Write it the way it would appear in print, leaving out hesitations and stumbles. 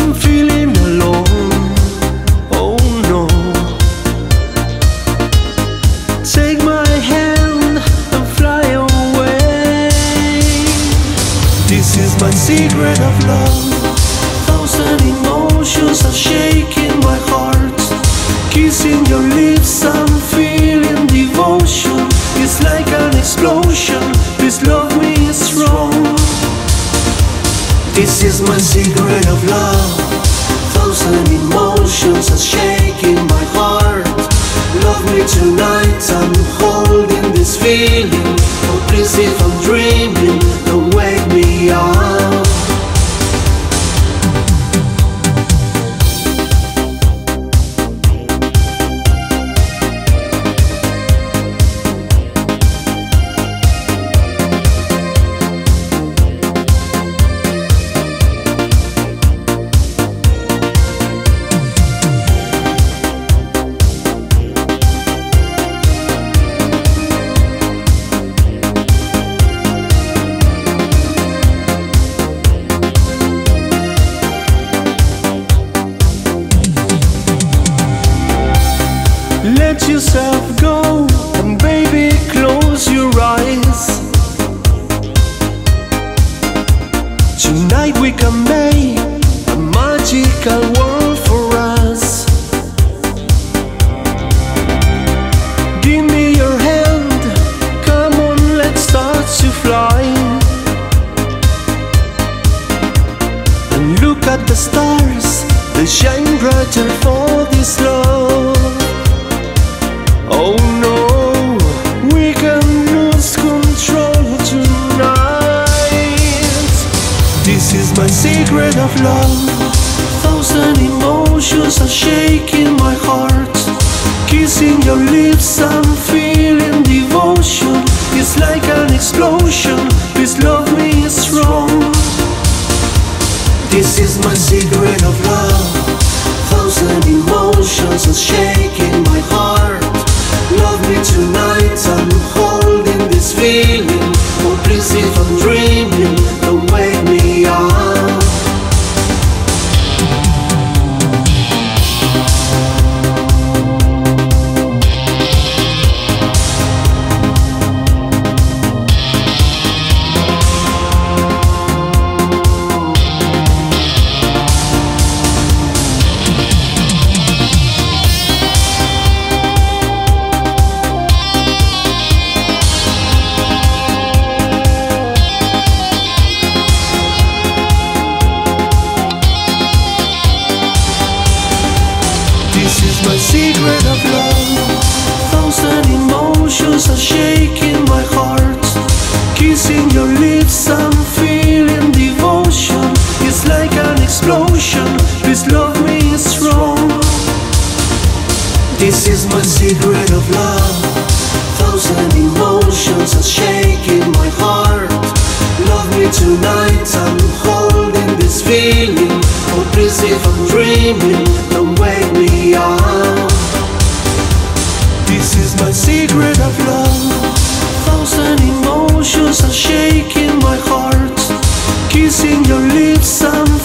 I'm feeling alone. Oh no. Take my hand and fly away. This is my secret of love. Thousand emotions are shaking my heart. Kissing your lips, I'm feeling devotion. It's like an explosion. Please love me strong. This is my secret of love. Thousand emotions are shaking my heart. Love me tonight, I'm holding this feeling. Oh please, if I'm dreaming, don't wake me up. Let yourself go, and baby, close your eyes. Tonight we can make a magical world for us. Give me your hand, come on, let's start to fly. And look at the stars, they shine brighter for this love. Oh no, we can lose control tonight. This is my secret of love. Thousand emotions are shaking my heart. Kissing your lips, I'm feeling devotion. It's like an explosion. Please love me strong. This is my secret of love. Thousand emotions are shaking my heart. Love me tonight, I'm holding this feeling. Oh please, if I'm dreaming, don't wake me up. This is my secret of love. Thousand emotions are shaking my heart. Kissing your lips, I'm feeling devotion. It's like an explosion. Please love me strong. This is my secret of love. Thousand emotions are shaking my heart. Love me tonight, I'm holding this feeling. Oh please, if I'm dreaming, don't wake me up. This is my secret of love. Thousand emotions are shaking my heart. Kissing your lips, I'm